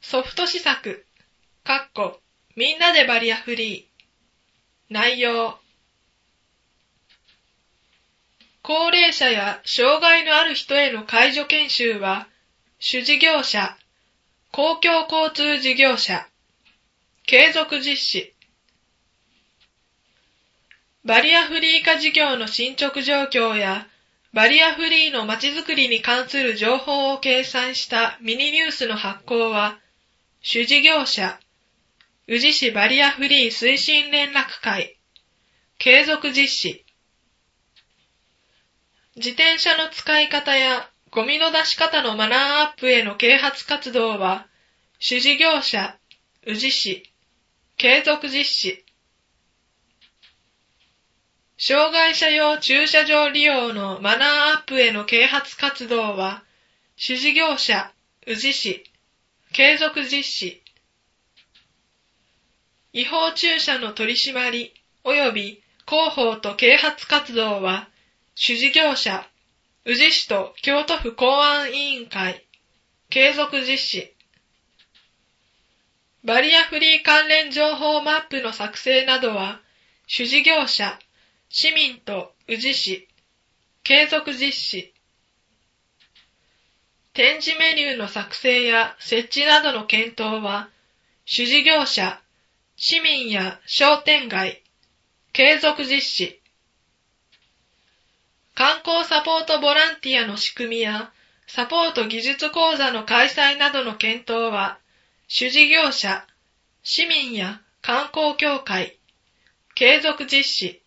ソフト施策、みんなでバリアフリー。内容。高齢者や障害のある人への介助研修は、主事業者、公共交通事業者、継続実施。バリアフリー化事業の進捗状況や、バリアフリーのまちづくりに関する情報を掲載したミニニュースの発行は、主事業者、宇治市バリアフリー推進連絡会、継続実施。自転車の使い方やゴミの出し方のマナーアップへの啓発活動は、主事業者、宇治市、継続実施。障害者用駐車場利用のマナーアップへの啓発活動は、主事業者、宇治市、継続実施。違法駐車の取り締まり及び広報と啓発活動は、主事業者、宇治市と京都府公安委員会、継続実施。バリアフリー関連情報マップの作成などは、主事業者、市民と宇治市、継続実施。展示メニューの作成や設置などの検討は、主事業者、市民や商店街、継続実施。観光サポートボランティアの仕組みや、サポート技術講座の開催などの検討は、主事業者、市民や観光協会、継続実施。